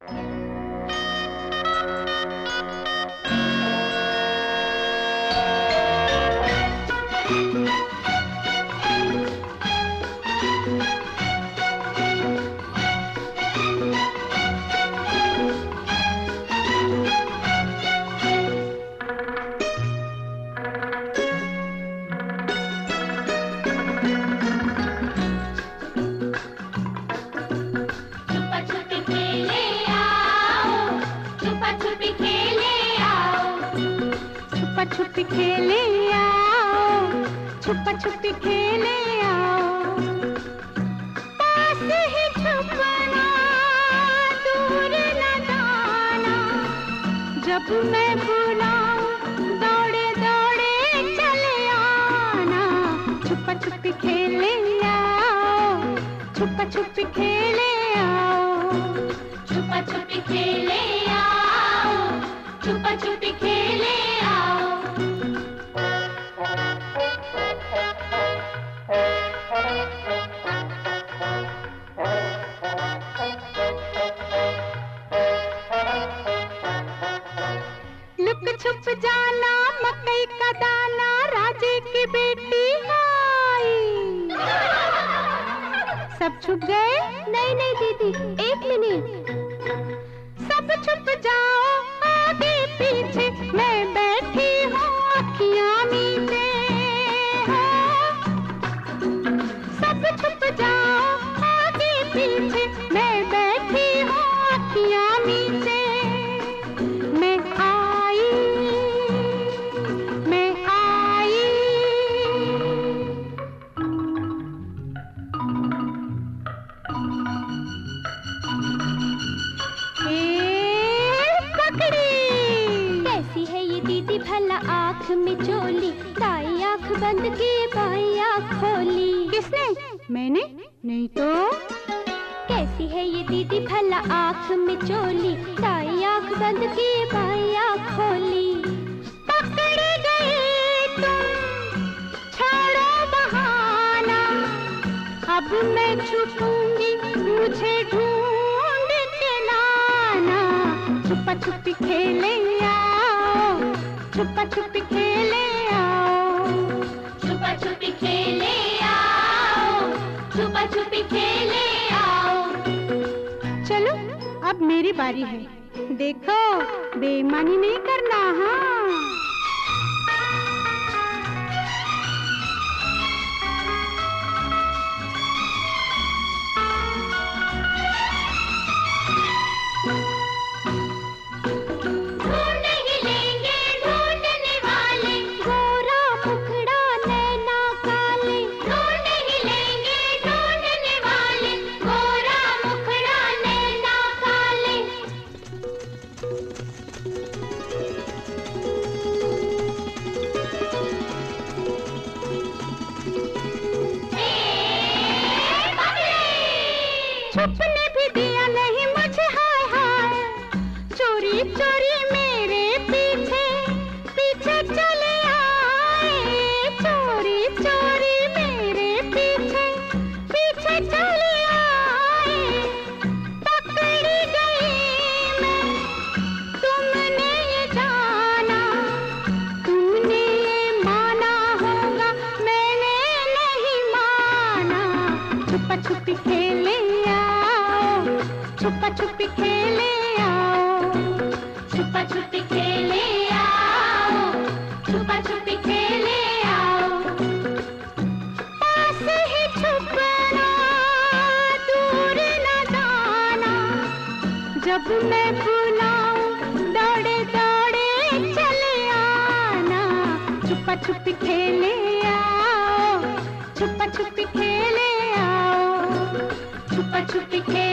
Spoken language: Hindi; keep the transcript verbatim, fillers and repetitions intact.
छुपी खेले आओ, छुपा छुपी खेले आओ, पास ही छुपना, दूर न जाना, जब मैं बुलाऊं दौड़े दौड़े चले आना। छुपा छुपी खेले आओ, छुपा छुपी खेले आओ, छुपा छुपी खेले आओ, छुपा छुपी खेले आओ। लुक छुप जाना, मकई का दाना, राजे की बेटी आई। सब छुप गए? नहीं नहीं दीदी, एक मिनट। सब छुप जाओ, आगे पीछे मैं बैठी हूँ, अखियाँ मीचे हो। सब छुप जाओ, आगे पीछे मैं बैठी हूँ, अखियाँ मीचे। मैं आई, मैं आई। कैसी है ये दीदी भला, आँख में चोली, दाई आँख बंद की बाई आँख खोली। किसने? मैंने? नहीं तो। कैसी है ये दीदी भला, आँख में चोली, दाई आँख बंद की बाई आँख खोली। पकड़ गए तुम, छोड़ो बहाना, अब मैं छुपूंगी, मुझे ढूंढ के लाना। छुपा छुपी खेले आओ, छुपा छुपी खेले आओ, छुपा छुपी खेले आओ, छुपा छुपी खेले आओ। चलो अब मेरी बारी है, देखो बेईमानी नहीं करना। हाँ छुपने भी दिया नहीं मुझे, हाय हाय, चोरी चोरी मेरे पीछे पीछे चले आए। चोरी चोरी मेरे पीछे पीछे चले आए। पकड़ी गई मैं, तुमने ये जाना, तुमने ये माना होगा, मैंने नहीं माना। छुपा छुपी खेले, छुपा छुपी खेले आओ, छुपा छुपी खेले आओ, छुपा छुपी खेले आओ। पास ही छुपना, दूर न जाना, जब मैं बुलाऊं दौड़े दौड़े चले आना। छुपा छुपी खेले आओ, छुपा छुपी खेले आओ, छुपा छुपी खेले